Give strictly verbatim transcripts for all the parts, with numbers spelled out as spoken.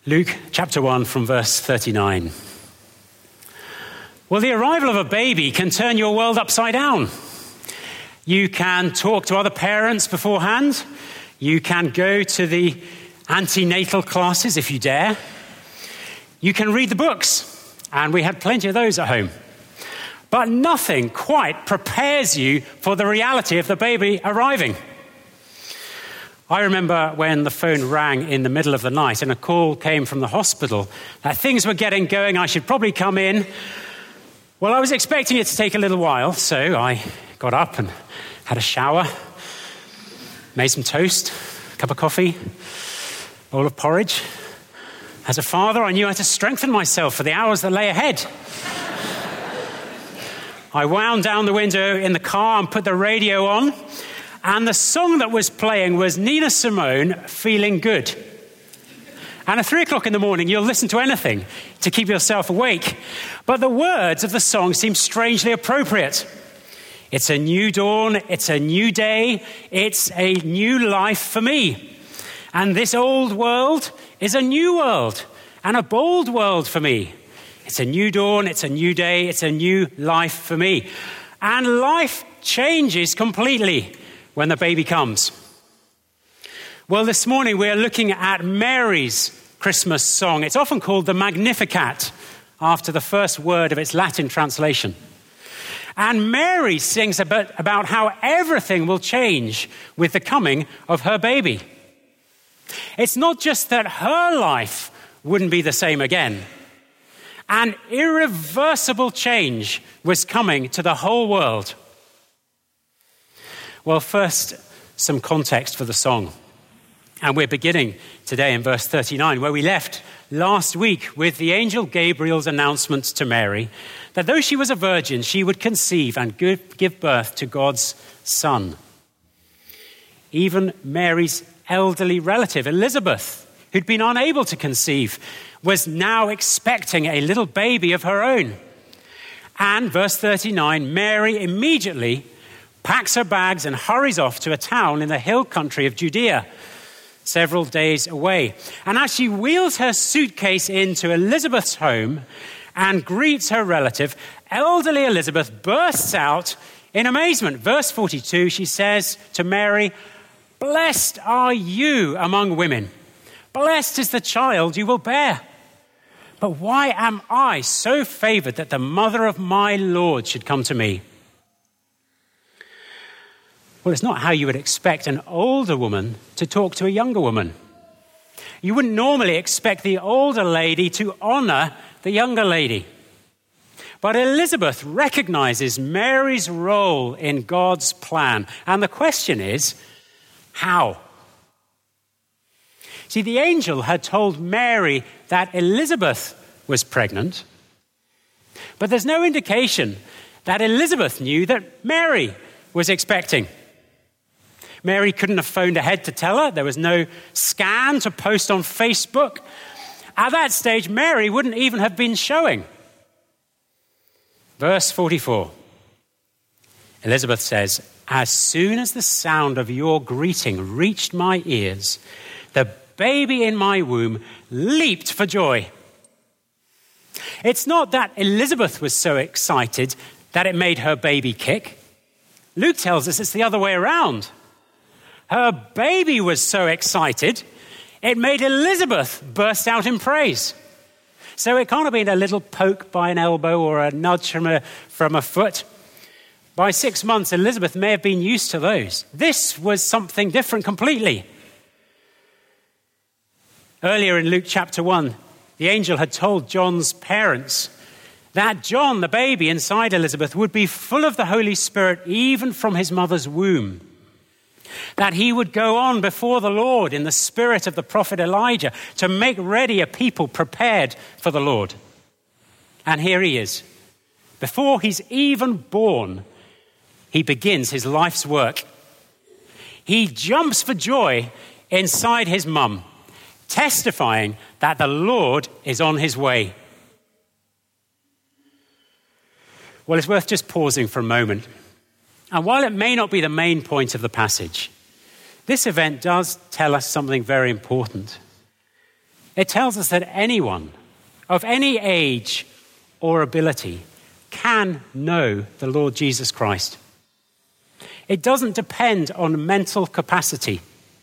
Luke chapter one from verse thirty-nine. Well, the arrival of a baby can turn your world upside down. You can talk to other parents beforehand. You can go to the antenatal classes if you dare. You can read the books, and we had plenty of those at home. But nothing quite prepares you for the reality of the baby arriving. I remember when the phone rang in the middle of the night and a call came from the hospital that things were getting going, I should probably come in. Well, I was expecting it to take a little while, so I got up and had a shower, made some toast, a cup of coffee, bowl of porridge. As a father, I knew I had to strengthen myself for the hours that lay ahead. I wound down the window in the car and put the radio on. And the song that was playing was Nina Simone, Feeling Good. And at three o'clock in the morning, you'll listen to anything to keep yourself awake. But the words of the song seem strangely appropriate. It's a new dawn, it's a new day, it's a new life for me. And this old world is a new world and a bold world for me. It's a new dawn, it's a new day, it's a new life for me. And life changes completely when the baby comes. Well, this morning we're looking at Mary's Christmas song. It's often called the Magnificat, after the first word of its Latin translation. And Mary sings about, about how everything will change with the coming of her baby. It's not just that her life wouldn't be the same again. An irreversible change was coming to the whole world. Well, first, some context for the song. And we're beginning today in verse thirty-nine, where we left last week with the angel Gabriel's announcement to Mary that though she was a virgin, she would conceive and give birth to God's Son. Even Mary's elderly relative, Elizabeth, who'd been unable to conceive, was now expecting a little baby of her own. And verse thirty-nine, Mary immediately packs her bags and hurries off to a town in the hill country of Judea, several days away. And as she wheels her suitcase into Elizabeth's home and greets her relative, elderly Elizabeth bursts out in amazement. Verse forty-two, she says to Mary, "Blessed are you among women. Blessed is the child you will bear. But why am I so favored that the mother of my Lord should come to me?" Well, it's not how you would expect an older woman to talk to a younger woman. You wouldn't normally expect the older lady to honor the younger lady. But Elizabeth recognizes Mary's role in God's plan. And the question is, how? See, the angel had told Mary that Elizabeth was pregnant, but there's no indication that Elizabeth knew that Mary was expecting. Mary couldn't have phoned ahead to tell her. There was no scan to post on Facebook. At that stage, Mary wouldn't even have been showing. Verse forty-four, Elizabeth says, "As soon as the sound of your greeting reached my ears, the baby in my womb leaped for joy." It's not that Elizabeth was so excited that it made her baby kick. Luke tells us it's the other way around. Her baby was so excited, it made Elizabeth burst out in praise. So it can't have been a little poke by an elbow or a nudge from a, from a foot. By six months, Elizabeth may have been used to those. This was something different completely. Earlier in Luke chapter one, the angel had told John's parents that John, the baby inside Elizabeth, would be full of the Holy Spirit even from his mother's womb. That he would go on before the Lord in the spirit of the prophet Elijah to make ready a people prepared for the Lord. And here he is. Before he's even born, he begins his life's work. He jumps for joy inside his mum, testifying that the Lord is on his way. Well, it's worth just pausing for a moment. And while it may not be the main point of the passage, this event does tell us something very important. It tells us that anyone of any age or ability can know the Lord Jesus Christ. It doesn't depend on mental capacity.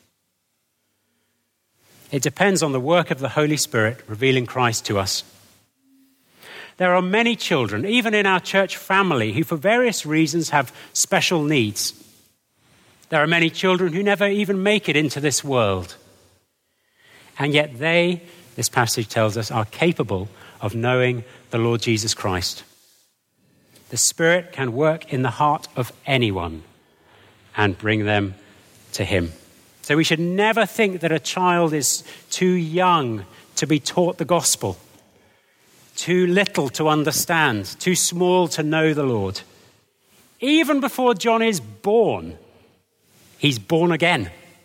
It depends on the work of the Holy Spirit revealing Christ to us. There are many children, even in our church family, who for various reasons have special needs. There are many children who never even make it into this world. And yet they, this passage tells us, are capable of knowing the Lord Jesus Christ. The Spirit can work in the heart of anyone and bring them to him. So we should never think that a child is too young to be taught the gospel, too little to understand, too small to know the Lord. Even before John is born, he's born again.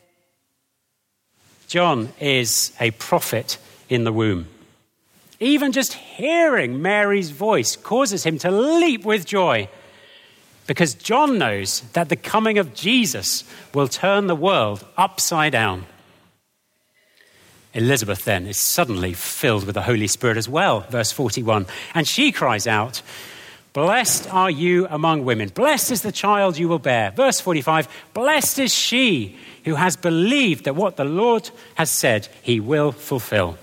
John is a prophet in the womb. Even just hearing Mary's voice causes him to leap with joy, because John knows that the coming of Jesus will turn the world upside down. Elizabeth then is suddenly filled with the Holy Spirit as well, verse forty-one. And she cries out, "Blessed are you among women. Blessed is the child you will bear." Verse forty-five, "Blessed is she who has believed that what the Lord has said he will fulfill."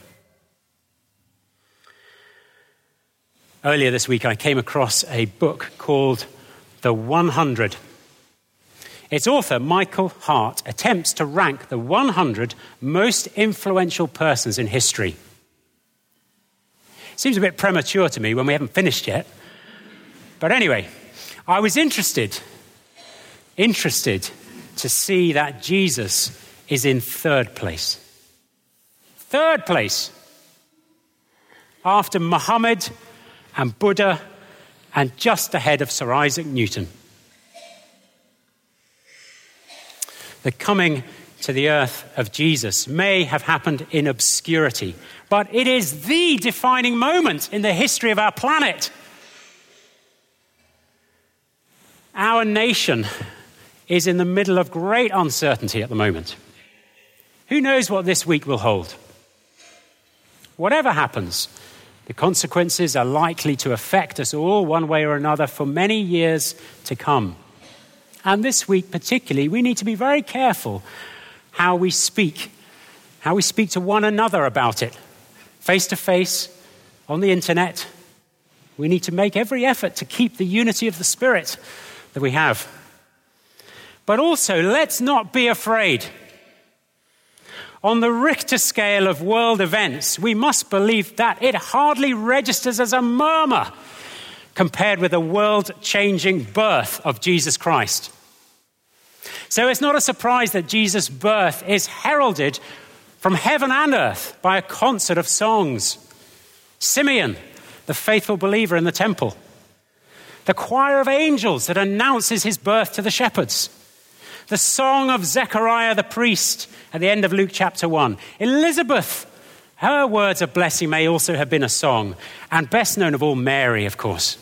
Earlier this week, I came across a book called The one hundred. Its author, Michael Hart, attempts to rank the one hundred most influential persons in history. Seems a bit premature to me when we haven't finished yet. But anyway, I was interested, interested to see that Jesus is in third place. Third place. After Muhammad and Buddha, and just ahead of Sir Isaac Newton. The coming to the earth of Jesus may have happened in obscurity, but it is the defining moment in the history of our planet. Our nation is in the middle of great uncertainty at the moment. Who knows what this week will hold? Whatever happens, the consequences are likely to affect us all one way or another for many years to come. And this week particularly, we need to be very careful how we speak, how we speak to one another about it. Face to face, on the internet. We need to make every effort to keep the unity of the Spirit that we have. But also, let's not be afraid. On the Richter scale of world events, we must believe that it hardly registers as a murmur compared with the world-changing birth of Jesus Christ. So it's not a surprise that Jesus' birth is heralded from heaven and earth by a concert of songs. Simeon, the faithful believer in the temple. The choir of angels that announces his birth to the shepherds. The song of Zechariah the priest at the end of Luke chapter one. Elizabeth, her words of blessing may also have been a song, and best known of all, Mary, of course.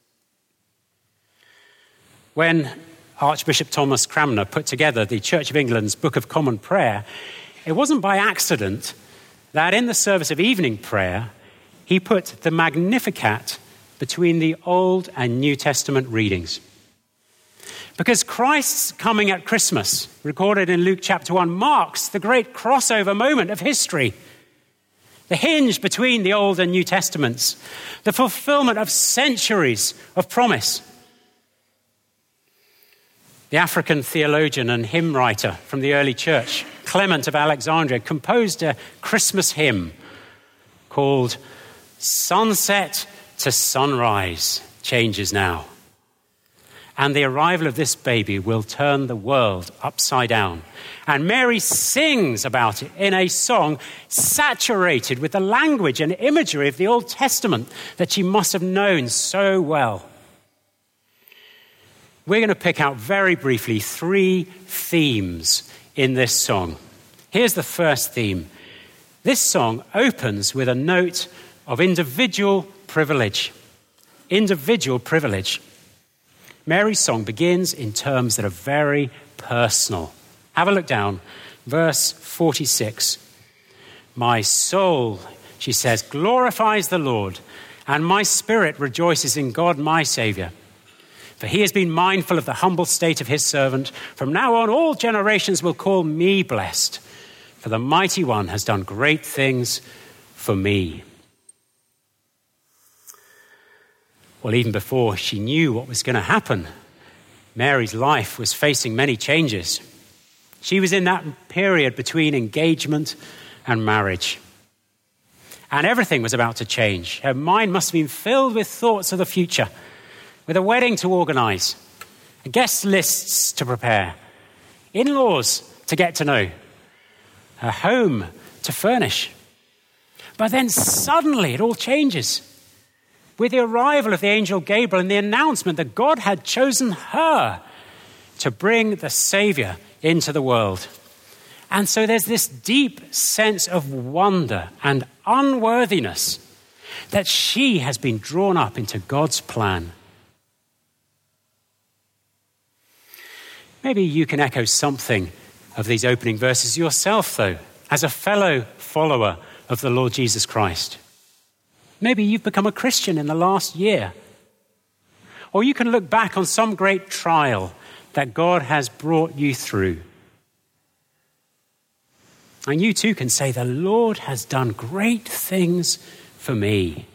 When Archbishop Thomas Cranmer put together the Church of England's Book of Common Prayer, it wasn't by accident that in the service of evening prayer, he put the Magnificat between the Old and New Testament readings. Because Christ's coming at Christmas, recorded in Luke chapter one, marks the great crossover moment of history. The hinge between the Old and New Testaments. The fulfillment of centuries of promise. The African theologian and hymn writer from the early church, Clement of Alexandria, composed a Christmas hymn called "Sunset to Sunrise Changes Now." And the arrival of this baby will turn the world upside down. And Mary sings about it in a song saturated with the language and imagery of the Old Testament that she must have known so well. We're going to pick out very briefly three themes in this song. Here's the first theme. This song opens with a note of individual privilege. Individual privilege. Mary's song begins in terms that are very personal. Have a look down. Verse forty-six. My soul, she says, glorifies the Lord, and my spirit rejoices in God, my Saviour. For he has been mindful of the humble state of his servant. From now on, all generations will call me blessed, for the Mighty One has done great things for me. Well, even before she knew what was going to happen, Mary's life was facing many changes. She was in that period between engagement and marriage. And everything was about to change. Her mind must have been filled with thoughts of the future, with a wedding to organise, guest lists to prepare, in-laws to get to know, a home to furnish. But then suddenly it all changes with the arrival of the angel Gabriel and the announcement that God had chosen her to bring the Saviour into the world. And so there's this deep sense of wonder and unworthiness that she has been drawn up into God's plan. Maybe you can echo something of these opening verses yourself, though, as a fellow follower of the Lord Jesus Christ. Maybe you've become a Christian in the last year. Or you can look back on some great trial that God has brought you through. And you too can say, the Lord has done great things for me.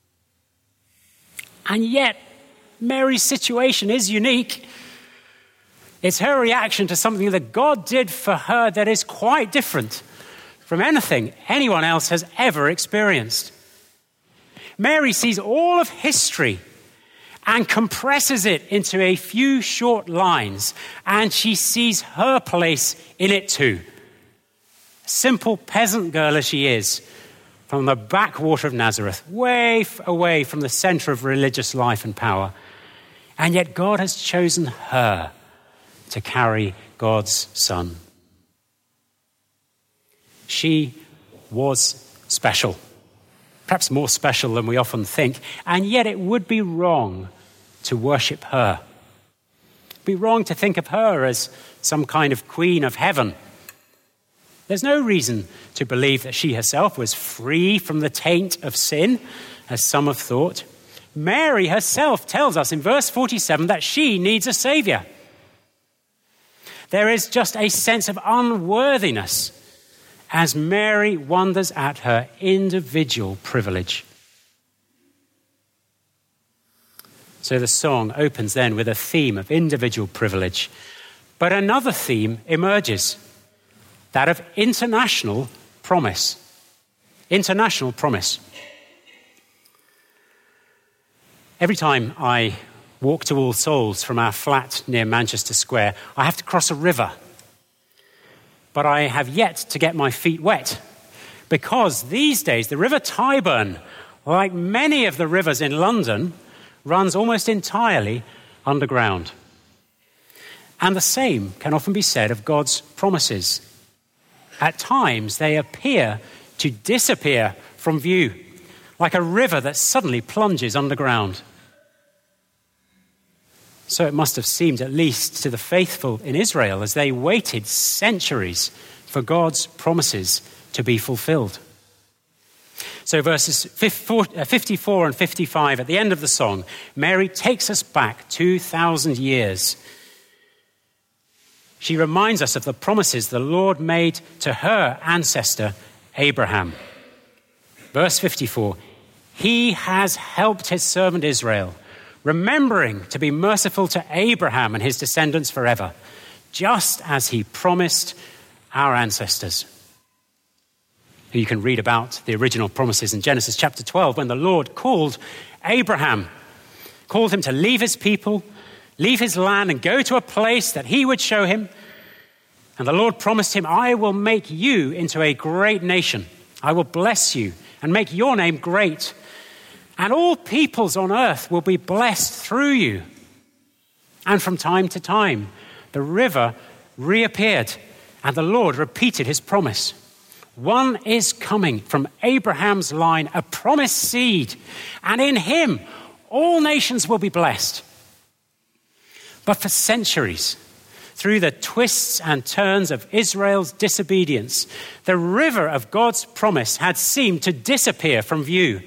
And yet, Mary's situation is unique. It's her reaction to something that God did for her that is quite different from anything anyone else has ever experienced. Mary sees all of history and compresses it into a few short lines, and she sees her place in it too. Simple peasant girl as she is, from the backwater of Nazareth, way away from the center of religious life and power. And yet God has chosen her to carry God's Son. She was special, perhaps more special than we often think, and yet it would be wrong to worship her. It would be wrong to think of her as some kind of queen of heaven. There's no reason to believe that she herself was free from the taint of sin, as some have thought. Mary herself tells us in verse forty-seven that she needs a saviour. There is just a sense of unworthiness as Mary wonders at her individual privilege. So the song opens then with a theme of individual privilege, but another theme emerges. That of international promise. International promise. Every time I walk to All Souls from our flat near Manchester Square, I have to cross a river. But I have yet to get my feet wet, because these days the River Tyburn, like many of the rivers in London, runs almost entirely underground. And the same can often be said of God's promises. At times, they appear to disappear from view, like a river that suddenly plunges underground. So it must have seemed, at least to the faithful in Israel, as they waited centuries for God's promises to be fulfilled. So verses fifty-four and fifty-five, at the end of the song, Mary takes us back two thousand years. She reminds us of the promises the Lord made to her ancestor, Abraham. Verse fifty-four, he has helped his servant Israel, remembering to be merciful to Abraham and his descendants forever, just as he promised our ancestors. You can read about the original promises in Genesis chapter twelve, when the Lord called Abraham, called him to leave his people, leave his land and go to a place that he would show him. And the Lord promised him, I will make you into a great nation. I will bless you and make your name great. And all peoples on earth will be blessed through you. And from time to time, the river reappeared and the Lord repeated his promise. One is coming from Abraham's line, a promised seed, and in him all nations will be blessed. But for centuries, through the twists and turns of Israel's disobedience, the river of God's promise had seemed to disappear from view.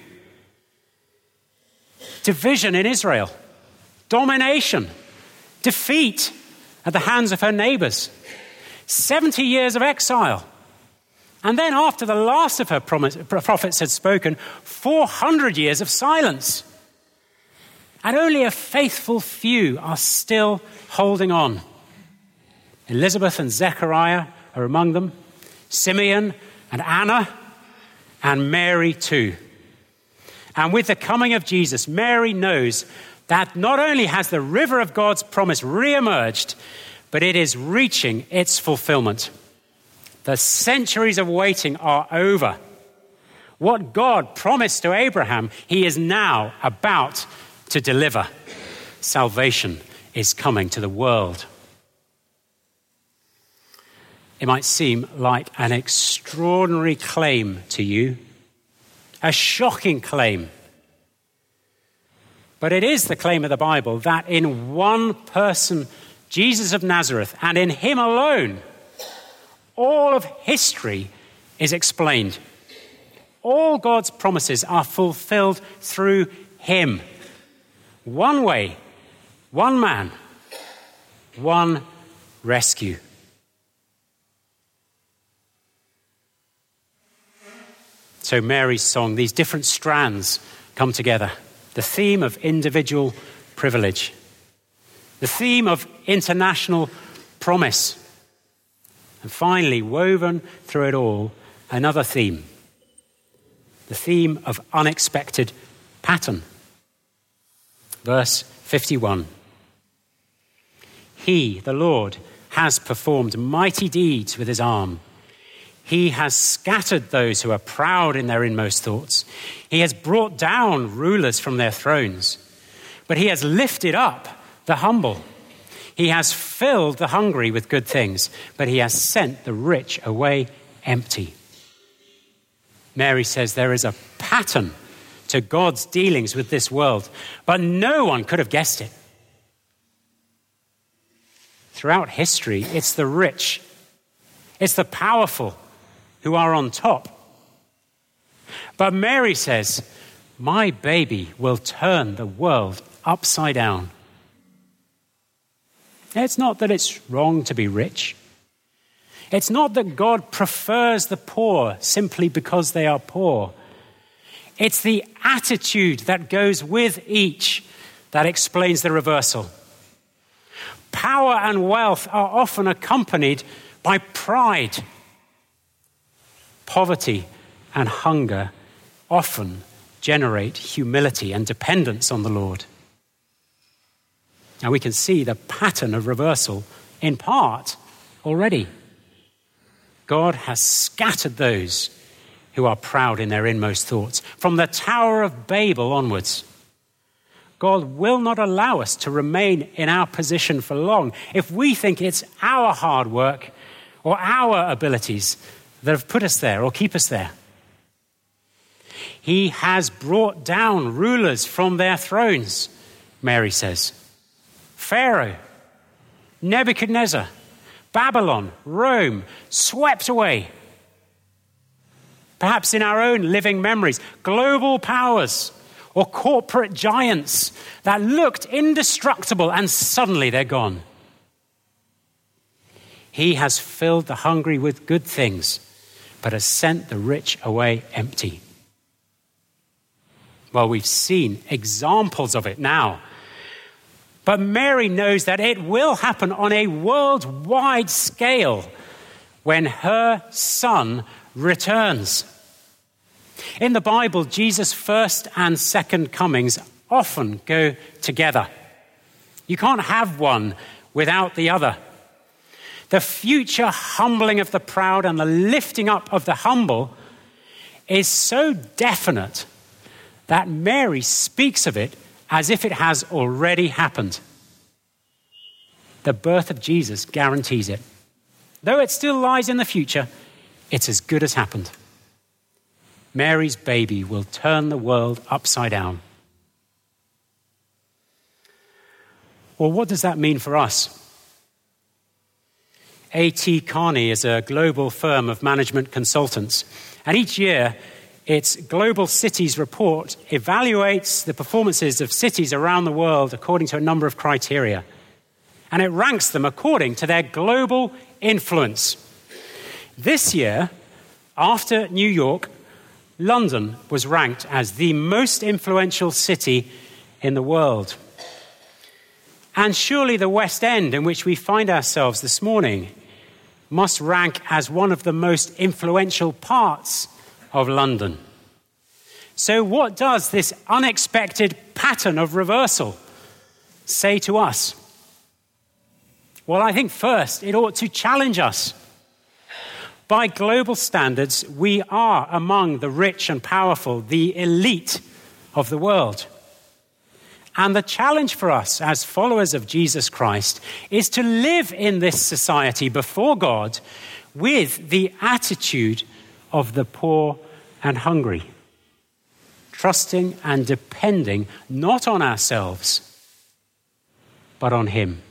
Division in Israel, domination, defeat at the hands of her neighbors, seventy years of exile. And then after the last of her prophets had spoken, four hundred years of silence. And only a faithful few are still holding on. Elizabeth and Zechariah are among them, Simeon and Anna, and Mary too. And with the coming of Jesus, Mary knows that not only has the river of God's promise re-emerged, but it is reaching its fulfillment. The centuries of waiting are over. What God promised to Abraham, he is now about to deliver. Salvation is coming to the world. It might seem like an extraordinary claim to you, a shocking claim. But it is the claim of the Bible that in one person, Jesus of Nazareth, and in him alone, all of history is explained. All God's promises are fulfilled through him. One way, one man, one rescue. So Mary's song, these different strands come together. The theme of individual privilege. The theme of international promise. And finally, woven through it all, another theme. The theme of unexpected pattern. Verse fifty-one. He, the Lord, has performed mighty deeds with his arm. He has scattered those who are proud in their inmost thoughts. He has brought down rulers from their thrones. But he has lifted up the humble. He has filled the hungry with good things, but he has sent the rich away empty. Mary says there is a pattern to God's dealings with this world, but no one could have guessed it. Throughout history, it's the rich, it's the powerful who are on top. But Mary says, my baby will turn the world upside down. It's not that it's wrong to be rich. It's not that God prefers the poor simply because they are poor. It's the attitude that goes with each that explains the reversal. Power and wealth are often accompanied by pride. Poverty and hunger often generate humility and dependence on the Lord. Now we can see the pattern of reversal in part already. God has scattered those who are proud in their inmost thoughts. From the Tower of Babel onwards, God will not allow us to remain in our position for long if we think it's our hard work or our abilities that have put us there or keep us there. He has brought down rulers from their thrones, Mary says. Pharaoh, Nebuchadnezzar, Babylon, Rome, swept away. Perhaps in our own living memories, global powers or corporate giants that looked indestructible and suddenly they're gone. He has filled the hungry with good things, but has sent the rich away empty. Well, we've seen examples of it now. But Mary knows that it will happen on a worldwide scale when her son returns. In the Bible, Jesus' first and second comings often go together. You can't have one without the other. The future humbling of the proud and the lifting up of the humble is so definite that Mary speaks of it as if it has already happened. The birth of Jesus guarantees it. Though it still lies in the future, it's as good as happened. Mary's baby will turn the world upside down. Well, what does that mean for us? A T Kearney is a global firm of management consultants, and each year its Global Cities Report evaluates the performances of cities around the world according to a number of criteria, and it ranks them according to their global influence. This year, after New York, London was ranked as the most influential city in the world. And surely the West End, in which we find ourselves this morning, must rank as one of the most influential parts of London. So what does this unexpected pattern of reversal say to us? Well, I think first it ought to challenge us. By global standards, we are among the rich and powerful, the elite of the world. And the challenge for us as followers of Jesus Christ is to live in this society before God with the attitude of the poor and hungry, trusting and depending not on ourselves, but on Him.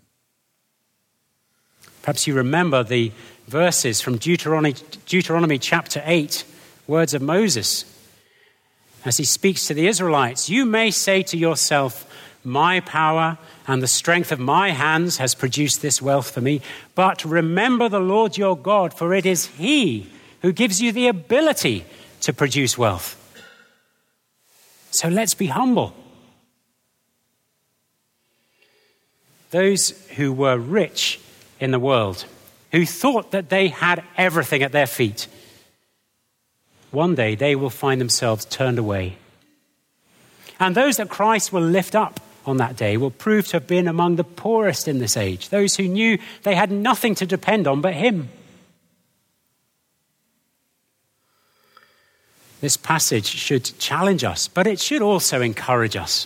Perhaps you remember the verses from Deuteronomy, Deuteronomy chapter eight, words of Moses. As he speaks to the Israelites, you may say to yourself, my power and the strength of my hands has produced this wealth for me. But remember the Lord your God, for it is He who gives you the ability to produce wealth. So let's be humble. Those who were rich in the world, who thought that they had everything at their feet, one day they will find themselves turned away. And those that Christ will lift up on that day will prove to have been among the poorest in this age, those who knew they had nothing to depend on but Him. This passage should challenge us, but it should also encourage us.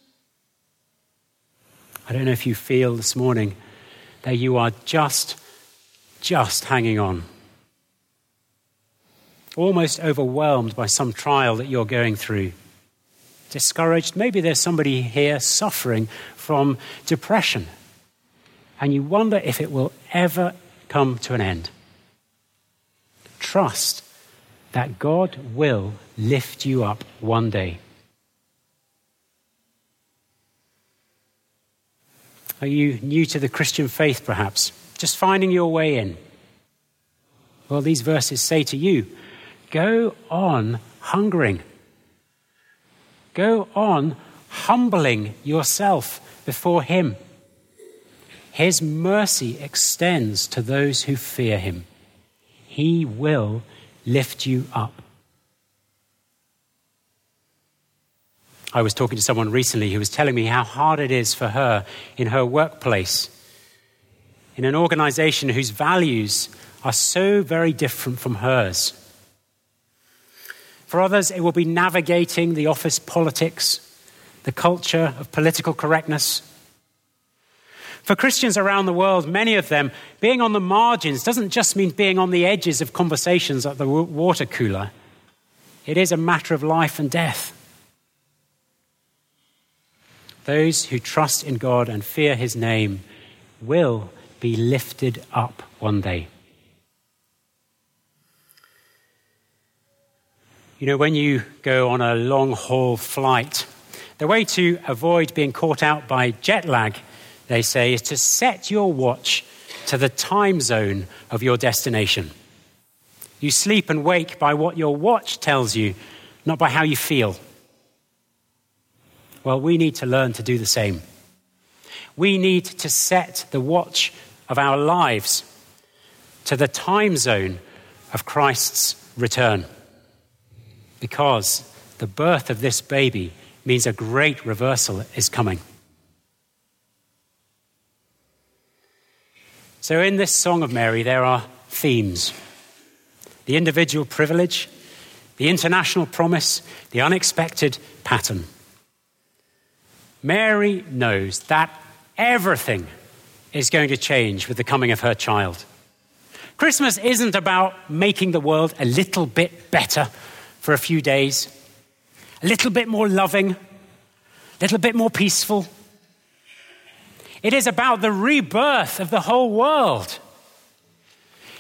I don't know if you feel this morning that you are just, just hanging on. Almost overwhelmed by some trial that you're going through. Discouraged. Maybe there's somebody here suffering from depression. And you wonder if it will ever come to an end. Trust that God will lift you up one day. Are you new to the Christian faith, perhaps? Just finding your way in? Well, these verses say to you, go on hungering. Go on humbling yourself before Him. His mercy extends to those who fear Him. He will lift you up. I was talking to someone recently who was telling me how hard it is for her in her workplace, in an organization whose values are so very different from hers. For others, it will be navigating the office politics, the culture of political correctness. For Christians around the world, many of them, being on the margins doesn't just mean being on the edges of conversations at the water cooler. It is a matter of life and death. Those who trust in God and fear His name will be lifted up one day. You know, when you go on a long-haul flight, the way to avoid being caught out by jet lag, they say, is to set your watch to the time zone of your destination. You sleep and wake by what your watch tells you, not by how you feel. Well, we need to learn to do the same. We need to set the watch of our lives to the time zone of Christ's return. Because the birth of this baby means a great reversal is coming. So in this Song of Mary, there are themes. The individual privilege, the international promise, the unexpected pattern. Mary knows that everything is going to change with the coming of her child. Christmas isn't about making the world a little bit better for a few days, a little bit more loving, a little bit more peaceful. It is about the rebirth of the whole world.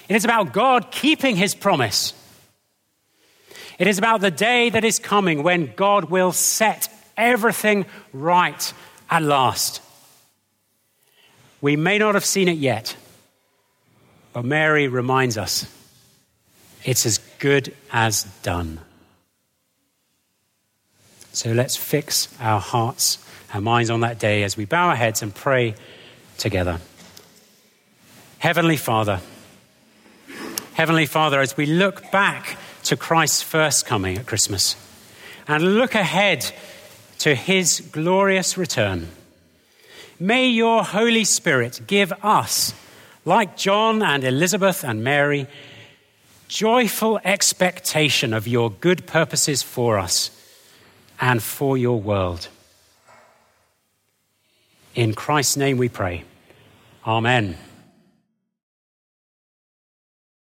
It is about God keeping his promise. It is about the day that is coming when God will set everything right at last. We may not have seen it yet, but Mary reminds us it's as good as done. So let's fix our hearts, our minds on that day as we bow our heads and pray together. Heavenly Father, Heavenly Father, as we look back to Christ's first coming at Christmas and look ahead to his glorious return, may your Holy Spirit give us, like John and Elizabeth and Mary, joyful expectation of your good purposes for us and for your world. In Christ's name we pray. Amen.